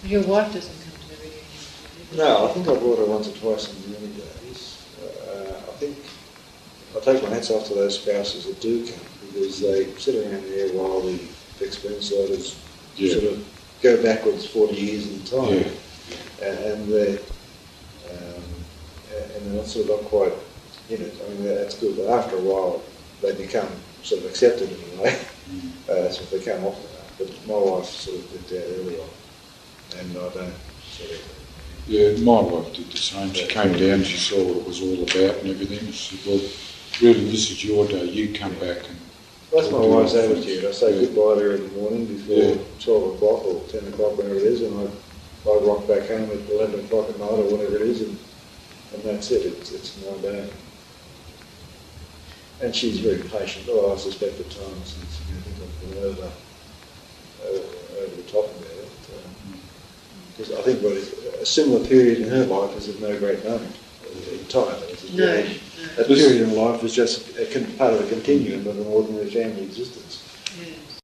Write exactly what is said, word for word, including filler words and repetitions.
Your wife doesn't come to the reunion? No, I think I brought her once or twice in the early days. Uh, I think I take my hats off to those spouses that do come, because they sit around there while the expensiders Yeah. sort of go backwards forty years in time, Yeah. and they're um, and they're not sort of not quite in it. I mean, that's good, but after a while they become sort of accepted in a way. Mm. Uh, so if they come off enough. But my wife sort of did that early on, and I don't sort of. Yeah, my wife did the same. She came down, she saw what it was all about and everything. She said, well, really, this is your day. You come back and... That's my talk to wife's your attitude. I friends. say Yeah. goodbye to her in the morning before Yeah. twelve o'clock or ten o'clock, whenever it is, and I, I rock back home at eleven o'clock at night or whatever it is, and, and that's it. It's, it's my day. And she's very patient. Oh, I suspect at times it's, you know, I think I've been over, over, over the top about it. Because I think what is, a similar period in her life is of no great moment in time. It's a No, period- no. That period in life is just a con- part of a continuum of an ordinary family existence. Yes.